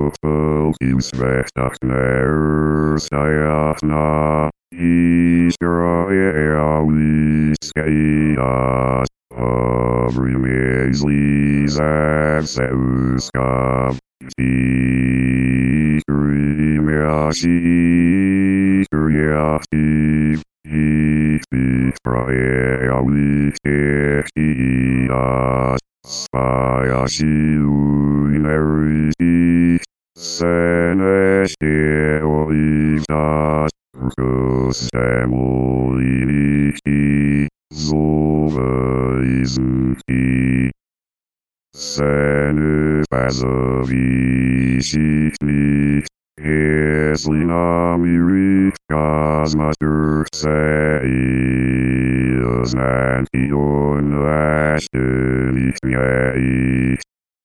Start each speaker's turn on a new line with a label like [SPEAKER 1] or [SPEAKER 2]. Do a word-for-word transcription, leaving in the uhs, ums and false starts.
[SPEAKER 1] Usvestachnerstayachna Israeliskeias Abrimeslizavseuskam Tikrimiashi Kriyashi Israeliskeias Spayashilunerisi Senesteoitas Rukosemoliki Zobaizki Senepazovisikli Eslinamiri Kazmatur Seios Nantion Lashtenich